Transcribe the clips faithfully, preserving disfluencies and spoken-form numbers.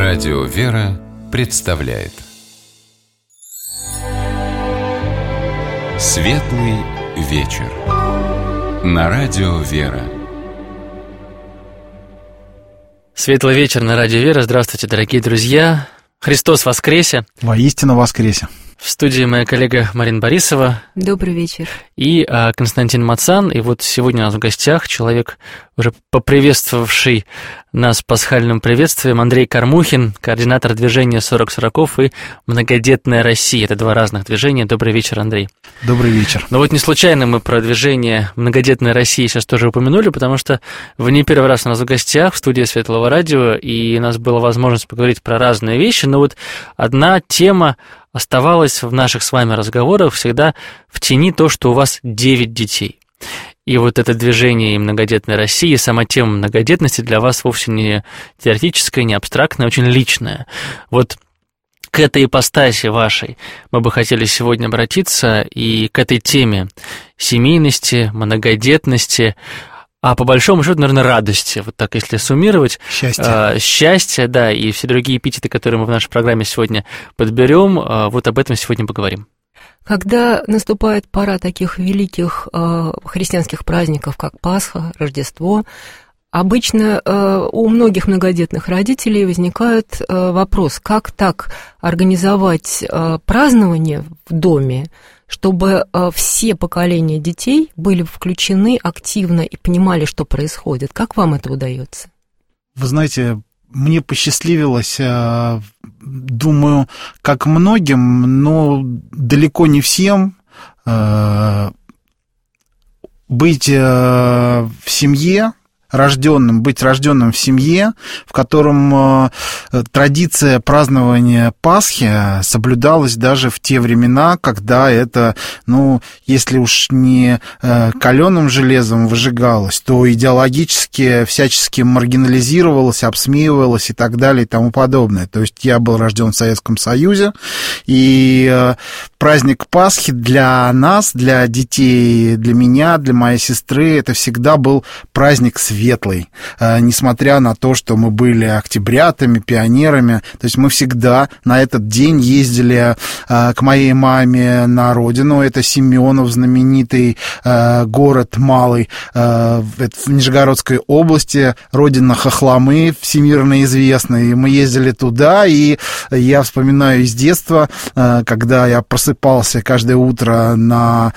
Радио «Вера» представляет Светлый вечер на Радио «Вера». Светлый вечер на Радио «Вера». Здравствуйте, дорогие друзья. Христос воскресе. Воистину воскресе. В студии моя коллега Марина Борисова. Добрый вечер. И а, Константин Мацан. И вот сегодня у нас в гостях человек, уже поприветствовавший нас пасхальным приветствием, Андрей Кормухин, координатор движения сорок сороков и «Многодетная Россия». Это два разных движения. Добрый вечер, Андрей. Добрый вечер. Но вот не случайно мы про движение «Многодетная Россия» сейчас тоже упомянули, потому что вы не первый раз у нас в гостях в студии Светлого радио, и у нас была возможность поговорить про разные вещи, но вот одна тема оставалась в наших с вами разговорах всегда в тени то, что у вас девять детей. И вот это движение и «Многодетной России», и сама тема многодетности для вас вовсе не теоретическая, не абстрактная, а очень личная. Вот к этой ипостаси вашей мы бы хотели сегодня обратиться, и к этой теме семейности, многодетности, а по большому счету, наверное, радости, вот так, если суммировать. Счастье. Э, счастье, да, и все другие эпитеты, которые мы в нашей программе сегодня подберем, э, вот об этом сегодня поговорим. Когда наступает пора таких великих э, христианских праздников, как Пасха, Рождество, обычно э, у многих многодетных родителей возникает э, вопрос, как так организовать э, празднование в доме, чтобы э, все поколения детей были включены активно и понимали, что происходит. Как вам это удается? Вы знаете, мне посчастливилось, э, думаю, как многим, но далеко не всем, э, быть э, в семье, рожденным, быть рожденным в семье, в котором э, традиция празднования Пасхи соблюдалась даже в те времена, когда это, ну, если уж не э, каленым железом выжигалось, то идеологически всячески маргинализировалось, обсмеивалось и так далее и тому подобное. То есть я был рожден в Советском Союзе, и э, праздник Пасхи для нас, для детей, для меня, для моей сестры, это всегда был праздник светлый. Светлый, несмотря на то, что мы были октябрятами, пионерами, то есть мы всегда на этот день ездили к моей маме на родину, это Семенов, знаменитый город малый в Нижегородской области, родина хохломы, всемирно известная, и мы ездили туда, и я вспоминаю из детства, когда я просыпался каждое утро на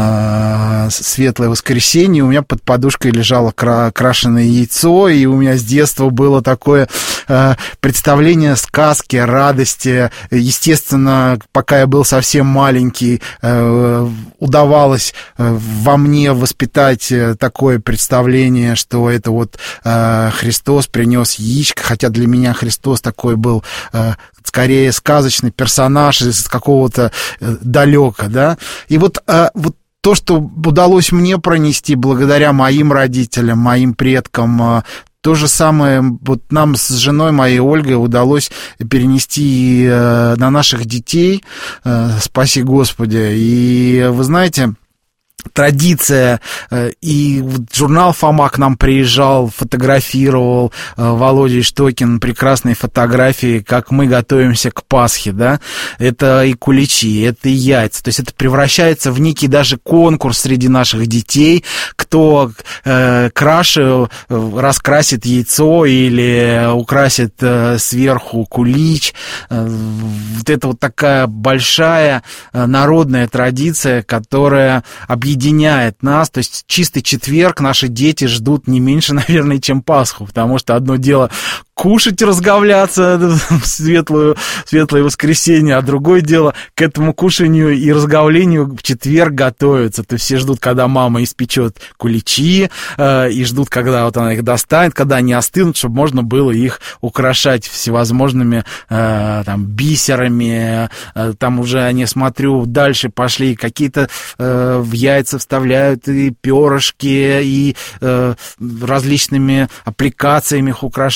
Светлое воскресенье, у меня под подушкой лежала крашеная яйцо, и у меня с детства было такое э, представление сказки, радости. Естественно, пока я был совсем маленький, э, удавалось э, во мне воспитать такое представление, что это вот э, Христос принес яичко, хотя для меня Христос такой был э, скорее сказочный персонаж из какого-то э, далека, да. И вот, э, вот то, что удалось мне пронести благодаря моим родителям, моим предкам, то же самое вот нам с женой моей Ольгой удалось перенести на наших детей, спаси Господи. И вы знаете, традиция, и журнал «Фома» к нам приезжал, фотографировал, Володя Штокин, прекрасные фотографии, как мы готовимся к Пасхе, да, это и куличи, это и яйца, то есть это превращается в некий даже конкурс среди наших детей, кто э, краше раскрасит яйцо или украсит э, сверху кулич, э, вот это вот такая большая э, народная традиция, которая объединяет объединяет нас, то есть чистый четверг наши дети ждут не меньше, наверное, чем Пасху, потому что одно дело кушать и разговляться в светлую, светлое воскресенье, а другое дело к этому кушанию и разговлению в четверг готовятся. То есть все ждут, когда мама испечет куличи, э, и ждут, когда вот она их достанет, когда они остынут, чтобы можно было их украшать всевозможными э, там, бисерами. Э, там уже, они, смотрю, дальше пошли какие-то э, в яйца вставляют и перышки, и э, различными аппликациями их украшают. Ну,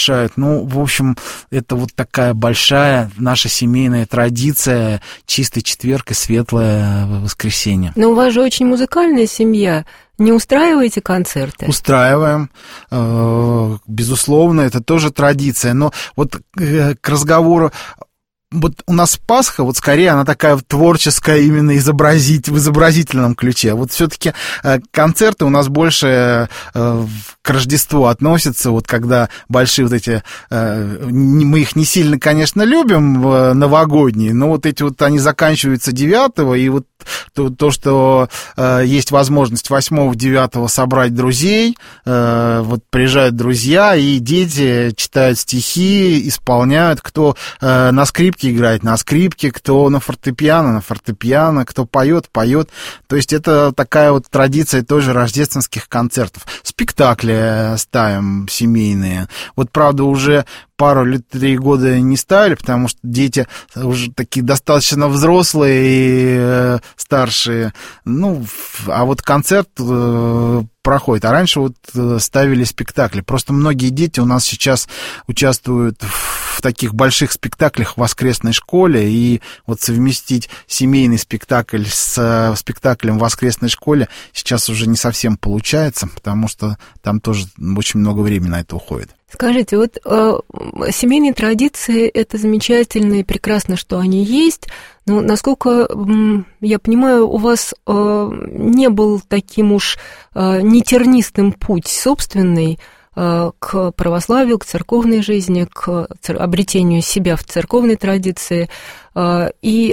Ну, в общем, это вот такая большая наша семейная традиция, чистый четверг и светлое воскресенье. Но у вас же очень музыкальная семья. Не устраиваете концерты? Устраиваем. Безусловно, это тоже традиция. Но вот к разговору... Вот у нас Пасха, вот скорее она такая творческая, именно изобразить, в изобразительном ключе. Вот все-таки концерты у нас больше к Рождеству относятся, вот когда большие вот эти, мы их не сильно, конечно, любим, новогодние, но вот эти вот они заканчиваются девятого, и вот то, то что есть возможность восьмого-девятого собрать друзей, вот приезжают друзья, и дети читают стихи, исполняют, кто на скрипке играет на скрипке, кто на фортепиано, на фортепиано, кто поет, поет. То есть это такая вот традиция тоже рождественских концертов. Спектакли ставим семейные. Вот, правда, уже пару или три года не ставили, потому что дети уже такие достаточно взрослые и э, старшие. Ну, а вот концерт э, проходит. А раньше вот э, ставили спектакли. Просто многие дети у нас сейчас участвуют в таких больших спектаклях в воскресной школе, и вот совместить семейный спектакль с э, спектаклем в воскресной школе сейчас уже не совсем получается, потому что там тоже очень много времени на это уходит. Скажите, вот э, семейные традиции – это замечательно и прекрасно, что они есть, но, насколько э, я понимаю, у вас э, не был таким уж э, нетернистым путь собственный э, к православию, к церковной жизни, к цер- обретению себя в церковной традиции, э, и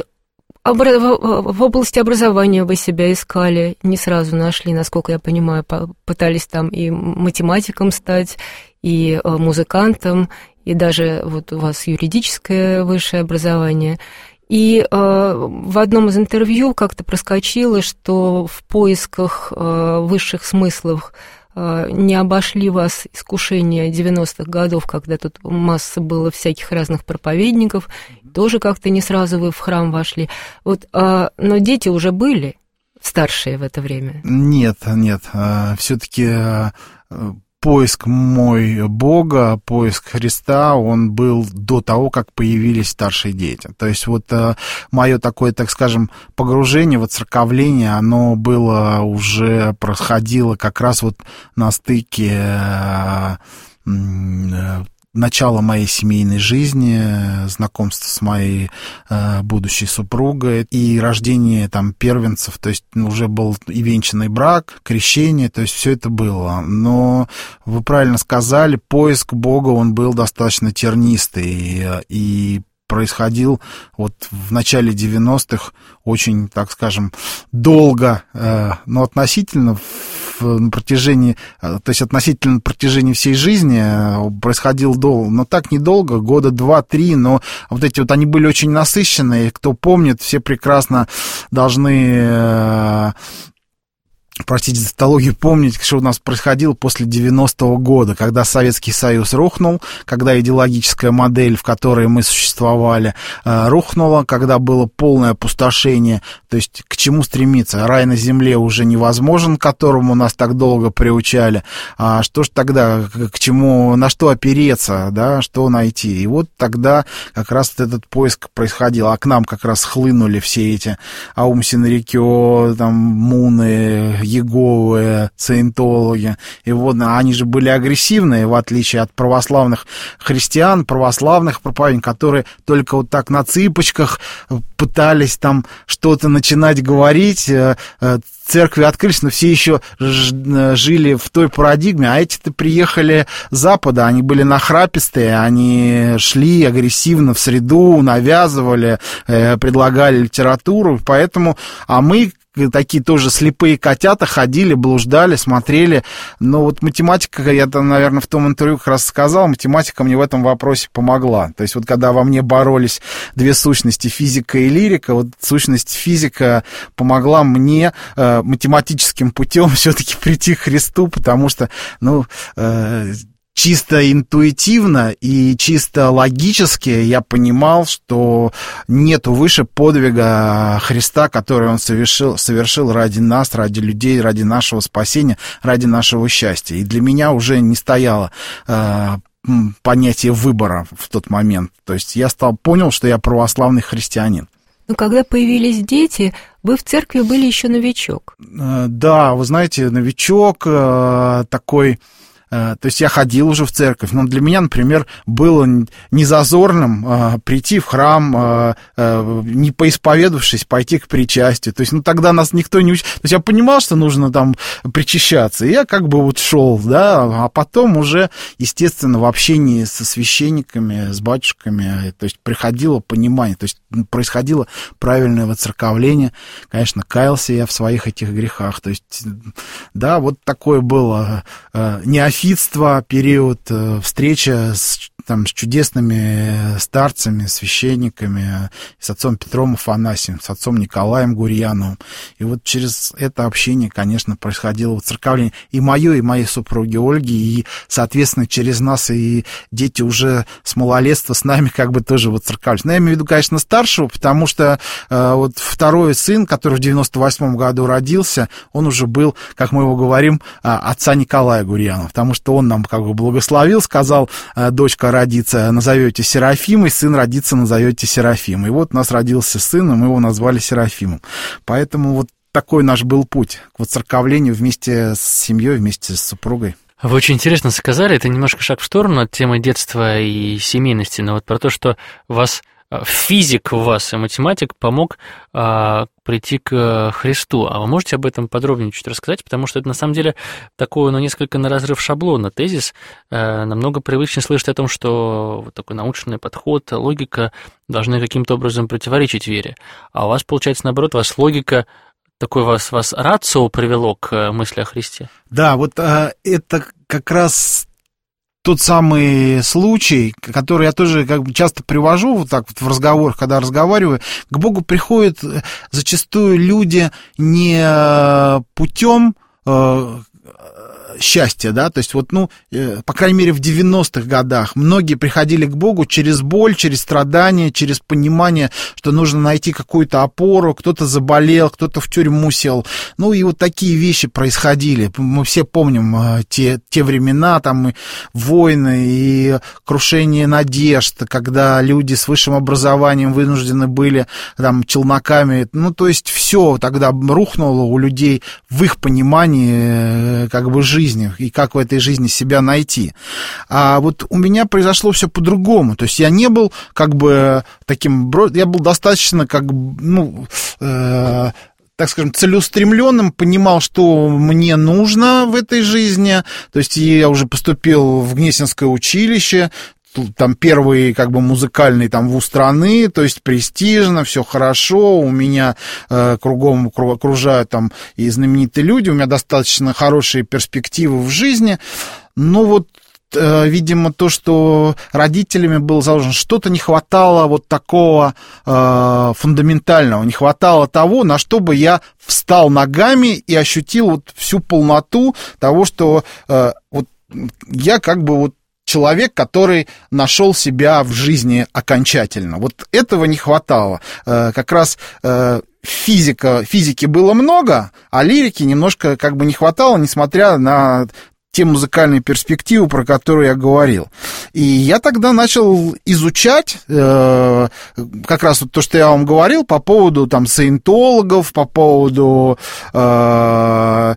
в области образования вы себя искали, не сразу нашли, насколько я понимаю, пытались там и математиком стать, и музыкантом, и даже вот у вас юридическое высшее образование. И э, в одном из интервью как-то проскочило, что в поисках э, высших смыслов э, не обошли вас искушения девяностых годов, когда тут масса было всяких разных проповедников, тоже как-то не сразу вы в храм вошли. Вот, э, но дети уже были старшие в это время? Нет, нет, э, все-таки... Э, поиск мой Бога, поиск Христа, он был до того, как появились старшие дети. То есть вот э, мое такое, так скажем, погружение, воцерковление, оно было уже, происходило как раз вот на стыке э, э, начало моей семейной жизни, знакомство с моей э, будущей супругой и рождение там первенцев, то есть ну, уже был и венчанный брак, крещение, то есть все это было. Но вы правильно сказали, поиск Бога, он был достаточно тернистый, и, и происходил вот в начале девяностых очень, так скажем, долго, э, но относительно на протяжении, то есть относительно протяжении всей жизни происходил долго, но так недолго, года два-три, но вот эти вот, они были очень насыщенные, кто помнит, все прекрасно должны... простите за тавтологию, помнить, что у нас происходило после девяностого года, когда Советский Союз рухнул, когда идеологическая модель, в которой мы существовали, рухнула, когда было полное опустошение, то есть к чему стремиться? Рай на земле уже невозможен, к которому нас так долго приучали, а что ж тогда, к чему, на что опереться, да, что найти? И вот тогда как раз вот этот поиск происходил, а к нам как раз хлынули все эти Аум Синрикё, там, Муны, Иеговы, саентологи, и вот они же были агрессивные, в отличие от православных христиан, православных проповедников, которые только вот так на цыпочках пытались там что-то начинать говорить, церкви открылись, но все еще жили в той парадигме, а эти-то приехали с Запада, они были нахрапистые, они шли агрессивно в среду, навязывали, предлагали литературу, поэтому, а мы такие тоже слепые котята, ходили, блуждали, смотрели. Но вот математика, я там, наверное, в том интервью как раз сказал, математика мне в этом вопросе помогла. То есть вот когда во мне боролись две сущности, физика и лирика, вот сущность физика помогла мне э, математическим путем все-таки прийти к Христу, потому что, ну... Э, чисто интуитивно и чисто логически я понимал, что нету выше подвига Христа, который Он совершил, совершил ради нас, ради людей, ради нашего спасения, ради нашего счастья. И для меня уже не стояло э, понятие выбора в тот момент. То есть я стал, понял, что я православный христианин. Но когда появились дети, вы в церкви были еще новичок. Да, вы знаете, новичок такой... То есть я ходил уже в церковь, но для меня, например, было незазорным э, прийти в храм, э, э, не поисповедавшись, пойти к причастию. То есть, ну, тогда нас никто не учил. То есть я понимал, что нужно там причащаться, и я как бы вот шел, да, а потом уже, естественно, в общении со священниками, с батюшками, то есть приходило понимание, то есть происходило правильное воцерковление. Конечно, каялся я в своих этих грехах. То есть, да, вот такое было э, неофитство, период, встреча с, там, с чудесными старцами, священниками, с отцом Петром Афанасием, с отцом Николаем Гурьяновым. И вот через это общение, конечно, происходило воцерковление и мое, и моей супруги Ольги, и, соответственно, через нас и дети уже с малолетства с нами как бы тоже воцерковлялись. Но я имею в виду, конечно, старшего, потому что э, вот второй сын, который в девяносто восьмом году родился, он уже был, как мы его говорим, отца Николая Гурьянова, потому что он нам как бы благословил, сказал: дочка родится, назовете Серафимой, сын родится, назовете Серафимой. И вот у нас родился сын, и мы его назвали Серафимом. Поэтому вот такой наш был путь к воцерковлению вместе с семьей, вместе с супругой. Вы очень интересно сказали, это немножко шаг в сторону от темы детства и семейности, но вот про то, что вас физик в вас и математик помог а, прийти к Христу. А вы можете об этом подробнее чуть рассказать? Потому что это, на самом деле, такой, ну, несколько на разрыв шаблона тезис. А, намного привычнее слышать о том, что вот такой научный подход, логика должны каким-то образом противоречить вере. А у вас, получается, наоборот, у вас логика, такой вас, вас рацио привело к мысли о Христе? Да, вот а, это как раз... тот самый случай, который я тоже как бы часто привожу вот так вот в разговорах, когда разговариваю, к Богу приходят зачастую люди не путем э, счастья, да, то есть вот, ну, э, по крайней мере, в девяностых годах многие приходили к Богу через боль, через страдания, через понимание, что нужно найти какую-то опору, кто-то заболел, кто-то в тюрьму сел, ну, и вот такие вещи происходили. Мы все помним э, те, те времена, там, и войны, и крушение надежд, когда люди с высшим образованием вынуждены были, там, челноками, ну, то есть все тогда рухнуло у людей в их понимании, э, как бы, жизни, и как в этой жизни себя найти. А вот у меня произошло все по-другому. То есть я не был как бы таким... Я был достаточно как бы, ну... Э, так скажем, целеустремленным, понимал, что мне нужно в этой жизни. То есть я уже поступил в Гнесинское училище, там первый как бы музыкальный там вуз страны, то есть престижно, все хорошо, у меня э, кругом окружают там и знаменитые люди, у меня достаточно хорошие перспективы в жизни, но вот э, видимо, то, что родителями было заложено, что-то не хватало вот такого э, фундаментального, не хватало того, на что бы я встал ногами и ощутил вот всю полноту того, что э, вот я как бы вот человек, который нашел себя в жизни окончательно. Вот этого не хватало. Как раз физика, физики было много, а лирики немножко как бы не хватало, несмотря на те музыкальные перспективы, про которые я говорил. И я тогда начал изучать э, как раз вот то, что я вам говорил по поводу там саентологов, по поводу э,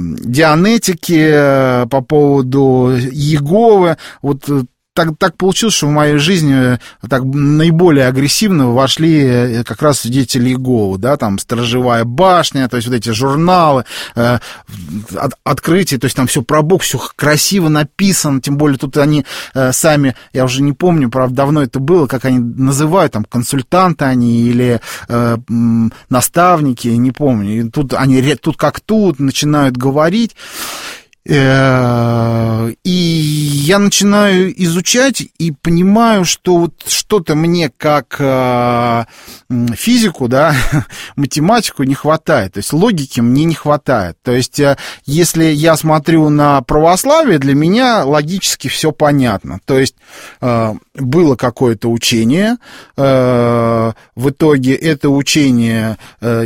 дианетики, по поводу Иеговы. Вот так, так получилось, что в моей жизни так наиболее агрессивно вошли как раз свидетели Иеговы, да, там «Сторожевая башня», то есть вот эти журналы, э, от, открытия, то есть там все про Бог, все красиво написано, тем более тут они э, сами, я уже не помню, правда, давно это было, как они называют, там, консультанты они или э, наставники, не помню, и тут они тут как тут начинают говорить. И я начинаю изучать и понимаю, что вот что-то мне как физику, да, математику не хватает, то есть логики мне не хватает. То есть если я смотрю на православие, для меня логически все понятно. То есть было какое-то учение, в итоге это учение,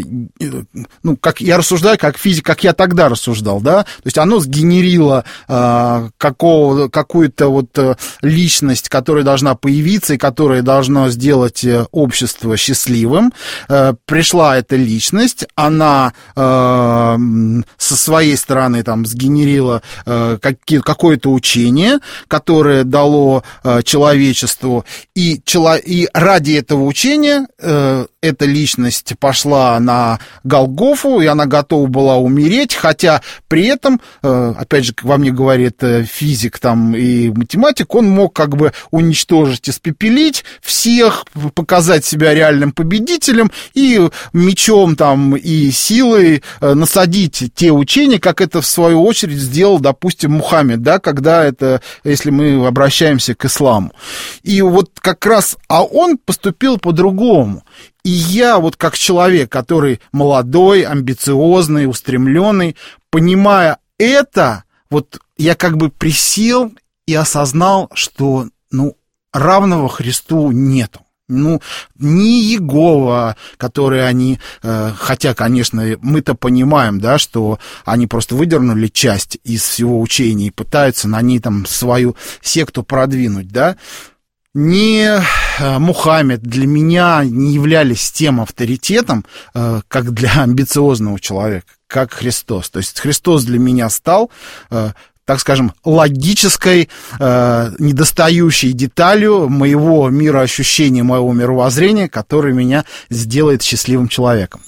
ну, как я рассуждаю, как физик, как я тогда рассуждал, да, то есть оно сгенерило какого, какую-то вот личность, которая должна появиться и которая должна сделать общество счастливым. Пришла эта личность, она со своей стороны там сгенерила какое-то учение, которое дало человечеству, и, и ради этого учения эта личность пошла на Голгофу, и она готова была умереть, хотя при этом, опять же, как во мне говорит физик там и математик, он мог как бы уничтожить, испепелить всех, показать себя реальным победителем и мечом там и силой насадить те учения, как это в свою очередь сделал, допустим, Мухаммед, да, когда это, если мы обращаемся к исламу. И вот как раз, а он поступил по-другому. И я вот как человек, который молодой, амбициозный, устремленный, понимая это, вот я как бы присел и осознал, что, ну, равного Христу нету. Ну, ни Иегова, которые они, э, хотя, конечно, мы-то понимаем, да, что они просто выдернули часть из всего учения и пытаются на ней там свою секту продвинуть, да, ни Мухаммед для меня не являлись тем авторитетом, э, как для амбициозного человека, как Христос. То есть Христос для меня стал... Э, так скажем, логической, э, недостающей деталью моего мироощущения, моего мировоззрения, которое меня сделает счастливым человеком.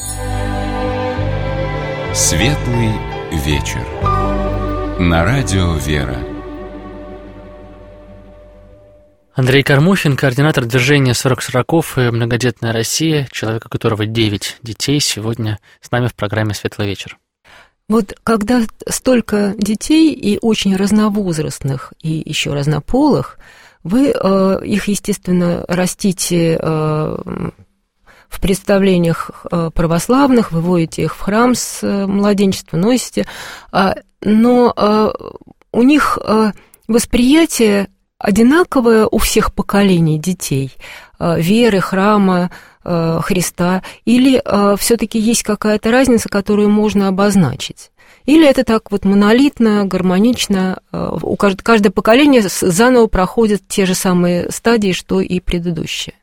Светлый вечер. На радио «Вера». Андрей Кормухин, координатор движения сорок сороков и «Многодетная Россия», человек, у которого девять детей, сегодня с нами в программе «Светлый вечер». Вот когда столько детей и очень разновозрастных, и еще разнополых, вы э, их, естественно, растите э, в представлениях э, православных, выводите их в храм с э, младенчества, носите, э, но э, у них э, восприятие одинаковое у всех поколений детей, э, веры, храма, Христа, или э, все-таки есть какая-то разница, которую можно обозначить? Или это так вот монолитно, гармонично, э, у кажд... каждое поколение заново проходит те же самые стадии, что и предыдущее?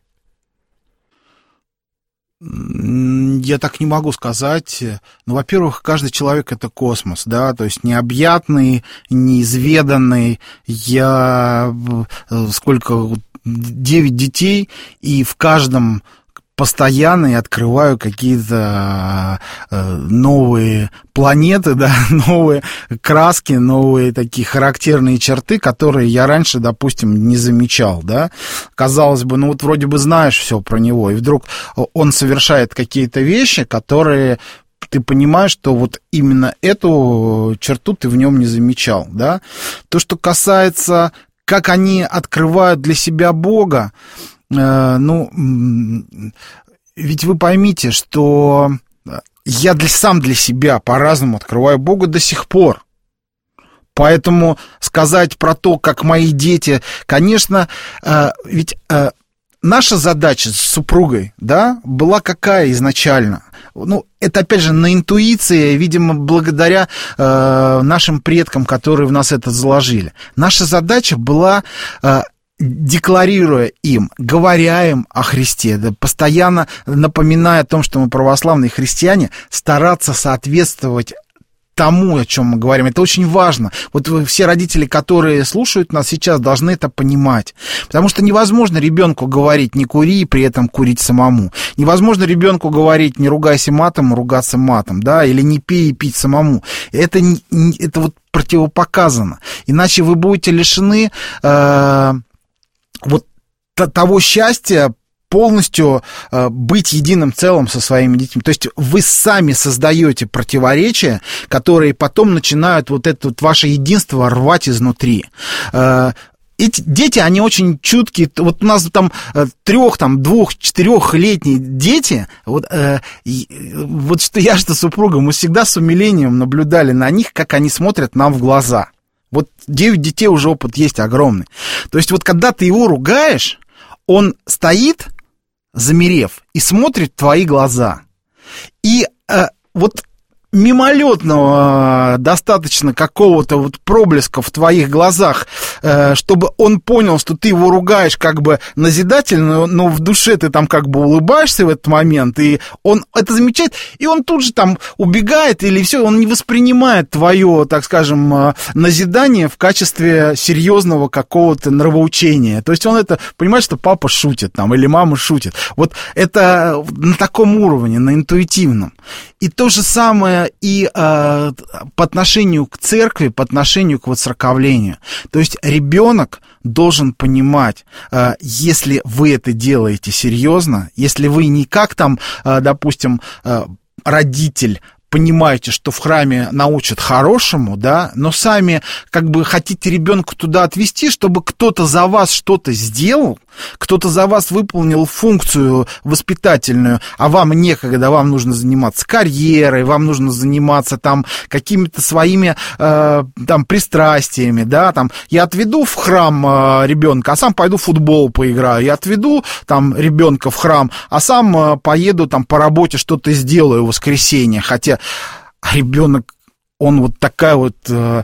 Я так не могу сказать. Ну, во-первых, каждый человек — это космос, да, то есть необъятный, неизведанный. Я сколько... девять детей, и в каждом постоянно я открываю какие-то новые планеты, да, новые краски, новые такие характерные черты, которые я раньше, допустим, не замечал, да. Казалось бы, ну вот вроде бы знаешь все про него, и вдруг он совершает какие-то вещи, которые ты понимаешь, что вот именно эту черту ты в нем не замечал, да. То, что касается, как они открывают для себя Бога, ну, ведь вы поймите, что я для, сам для себя по-разному открываю Бога до сих пор. Поэтому сказать про то, как мои дети, конечно, ведь наша задача с супругой, да, была какая изначально? Ну, это, опять же, на интуиции, видимо, благодаря э, нашим предкам, которые в нас это заложили. Наша задача была... Э, декларируя им, говоря им о Христе, да, постоянно напоминая о том, что мы православные христиане, стараться соответствовать тому, о чем мы говорим. Это очень важно. Вот вы, все родители, которые слушают нас сейчас, должны это понимать. Потому что невозможно ребенку говорить «не кури» и при этом курить самому. Невозможно ребенку говорить «не ругайся матом», ругаться матом, да, или «не пей и пить самому». Это, это вот противопоказано. Иначе вы будете лишены... Э, вот того счастья полностью э, быть единым целым со своими детьми. То есть вы сами создаете противоречия, которые потом начинают вот это вот ваше единство рвать изнутри. Э, эти дети, они очень чуткие. Вот у нас там трех, там, двух, четырехлетние дети, вот, э, вот что я, что супруга, мы всегда с умилением наблюдали на них, как они смотрят нам в глаза. Вот девять детей уже опыт есть огромный. То есть вот когда ты его ругаешь, он стоит, замерев, и смотрит в твои глаза. И э, вот мимолетного достаточно какого-то вот проблеска в твоих глазах, э, чтобы он понял, что ты его ругаешь как бы назидательно, но в душе ты там как бы улыбаешься в этот момент, и он это замечает, и он тут же там убегает, или все, он не воспринимает твое, так скажем, назидание в качестве серьезного какого-то нравоучения. То есть он это понимает, что папа шутит там, или мама шутит. Вот это на таком уровне, на интуитивном. И то же самое и э, по отношению к церкви, по отношению к воцерковлению. То есть ребенок должен понимать, э, если вы это делаете серьезно, если вы не как там, э, допустим, э, родитель, понимаете, что в храме научат хорошему, да, но сами как бы хотите ребенка туда отвести, чтобы кто-то за вас что-то сделал, кто-то за вас выполнил функцию воспитательную, а вам некогда, вам нужно заниматься карьерой, вам нужно заниматься там какими-то своими э, там пристрастиями, да, там я отведу в храм э, ребенка, а сам пойду в футбол поиграю, я отведу там ребенка в храм, а сам э, поеду там по работе что-то сделаю в воскресенье, хотя ребенок, он вот такая вот э,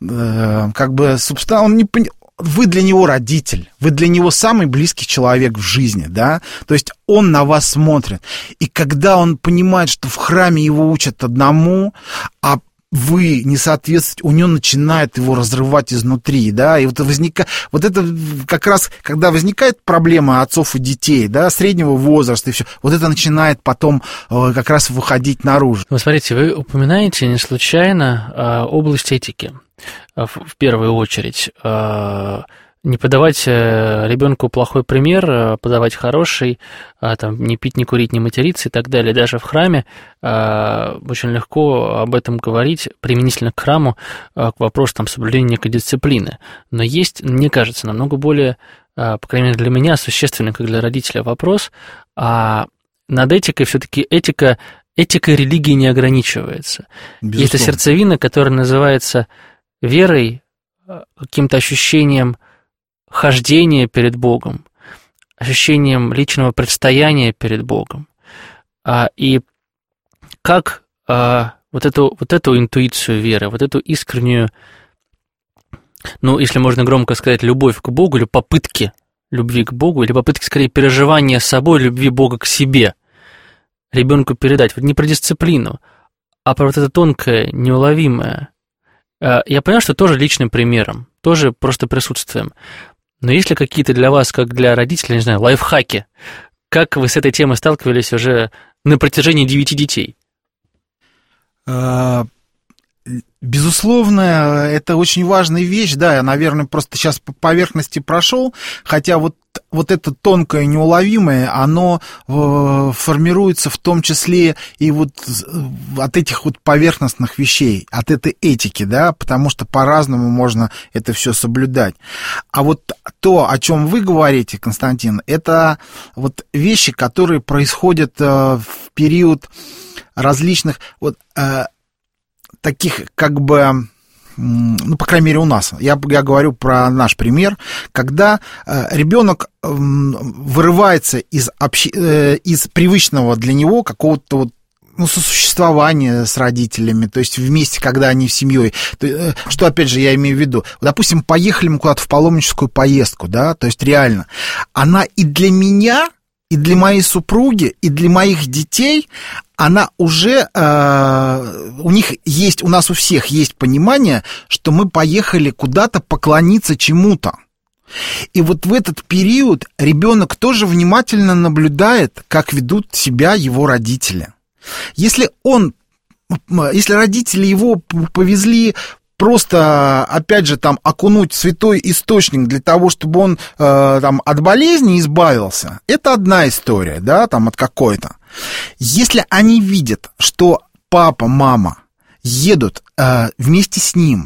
э, как бы субстанция, он не понимает. Вы для него родитель, вы для него самый близкий человек в жизни, да, то есть он на вас смотрит, и когда он понимает, что в храме его учат одному, а вы не соответствуете, у него начинает его разрывать изнутри, да, и вот, возникает, вот это как раз, когда возникает проблема отцов и детей, да, среднего возраста и все, вот это начинает потом э, как раз выходить наружу. Вы смотрите, вы упоминаете не случайно э, область этики, э, в, в первую очередь, э, не подавать ребенку плохой пример, подавать хороший, там, не пить, не курить, не материться и так далее. Даже в храме очень легко об этом говорить, применительно к храму, к вопросу там, соблюдения некой дисциплины. Но есть, мне кажется, намного более, по крайней мере для меня, существенный, как для родителя, вопрос, а над этикой все-таки этика, этика религии не ограничивается. Безусловно. Есть сердцевина, которая называется верой, каким-то ощущением хождение перед Богом, ощущением личного предстояния перед Богом. А, и как а, вот, эту, вот эту интуицию веры, вот эту искреннюю, ну, если можно громко сказать, любовь к Богу, или попытки любви к Богу, или попытки, скорее, переживания собой любви Бога к себе, ребенку передать. Вот не про дисциплину, а про вот это тонкое, неуловимое. А, я понял, что тоже личным примером, тоже просто присутствием. Но есть ли какие-то для вас, как для родителей, не знаю, лайфхаки? Как вы с этой темой сталкивались уже на протяжении девяти детей? Безусловно, это очень важная вещь, да, я, наверное, просто сейчас по поверхности прошел, хотя вот, вот это тонкое, неуловимое, оно э, формируется в том числе и вот от этих вот поверхностных вещей, от этой этики, да, потому что по-разному можно это все соблюдать. А вот то, о чем вы говорите, Константин, это вот вещи, которые происходят э, в период различных, вот, э, таких, как бы, ну, по крайней мере, у нас, я, я говорю про наш пример, когда э, ребенок э, вырывается из, общ... э, из привычного для него какого-то вот, ну, сосуществования с родителями, то есть вместе, когда они в семье. Что, опять же, я имею в виду? Допустим, поехали мы куда-то в паломническую поездку, да, то есть реально. Она и для меня, и для моей супруги, и для моих детей, она уже, э, у них есть, у нас у всех есть понимание, что мы поехали куда-то поклониться чему-то. И вот в этот период ребенок тоже внимательно наблюдает, как ведут себя его родители. Если он, если родители его повезли просто, опять же, там, окунуть в святой источник для того, чтобы он э, там, от болезни избавился, это одна история, да, там, от какой-то. Если они видят, что папа, мама едут э, вместе с ним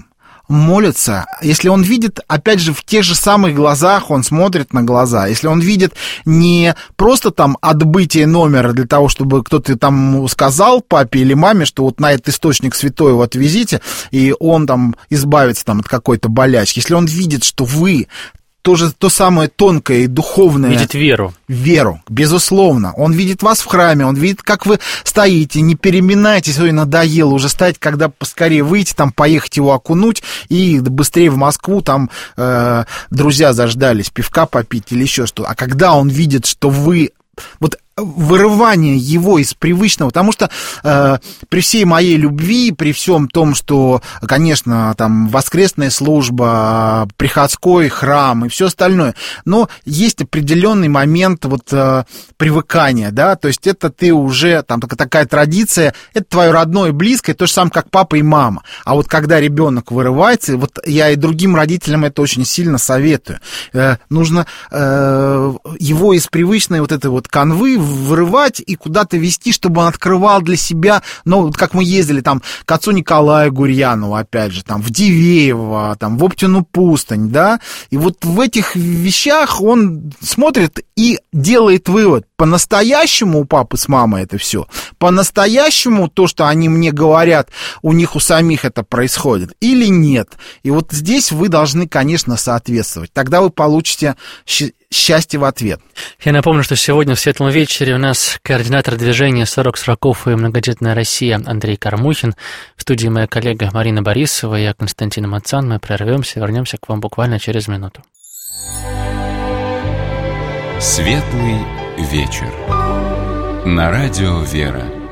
молится, если он видит, опять же, в тех же самых глазах, он смотрит на глаза, если он видит не просто там отбытие номера для того, чтобы кто-то там сказал папе или маме, что вот на этот источник святой его отвезите, и он там избавится там от какой-то болячки, если он видит, что вы тоже то самое тонкое и духовное. Видит веру. Веру, безусловно. Он видит вас в храме, он видит, как вы стоите, не переминайтесь, ой, надоело уже стоять, когда поскорее выйти, там, поехать его окунуть и быстрее в Москву, там, э, друзья заждались, пивка попить или еще что. А когда он видит, что вы... Вот вырывание его из привычного, потому что э, при всей моей любви, при всем том, что, конечно, там воскресная служба, приходской храм и все остальное, но есть определенный момент вот э, привыкания, да, то есть это ты уже, там такая традиция, это твое родное и близкое, то же самое, как папа и мама. А вот когда ребенок вырывается, вот я и другим родителям это очень сильно советую, э, нужно э, его из привычной вот этой вот канвы вырывать и куда-то вести, чтобы он открывал для себя, ну, вот как мы ездили там к отцу Николаю Гурьянову, опять же, там, в Дивеево, там, в Оптину пустынь, да, и вот в этих вещах он смотрит и делает вывод, по-настоящему у папы с мамой это все, по-настоящему то, что они мне говорят, у них у самих это происходит, или нет, и вот здесь вы должны, конечно, соответствовать, тогда вы получите счастье в ответ. Я напомню, что сегодня в Светлом вечере у нас координатор движения «сорок сороков» и «Многодетная Россия» Андрей Кормухин. В студии моя коллега Марина Борисова, я Константин Мацан. Мы прервемся, вернемся к вам буквально через минуту. Светлый вечер. На радио «Вера».